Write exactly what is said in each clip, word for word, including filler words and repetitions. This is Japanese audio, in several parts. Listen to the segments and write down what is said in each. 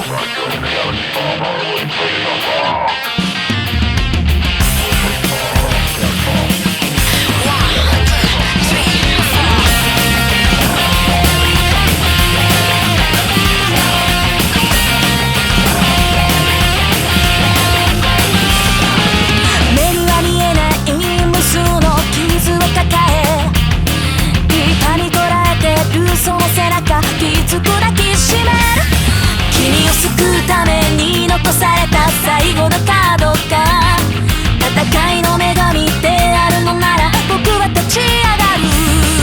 その背中きつく抱きしめる。君を救うために残された最後のカードが戦いの女神であるのなら僕は立ち上がる。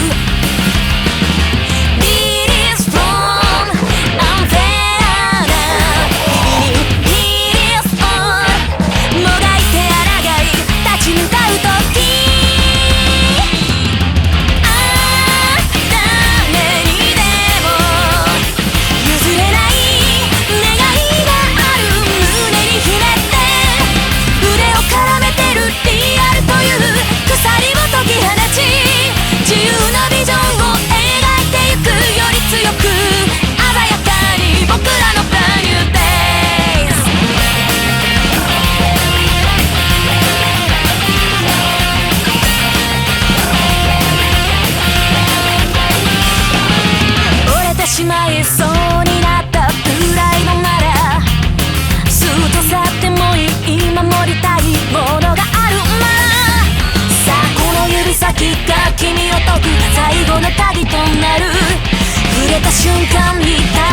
It is from unfair な日々に It is on もがいて抗い立ち向かう時しまいそうになったプライドならすっと去ってもいい守りたいものがあるならさあこの指先が君を解く最後の鍵となる。触れた瞬間に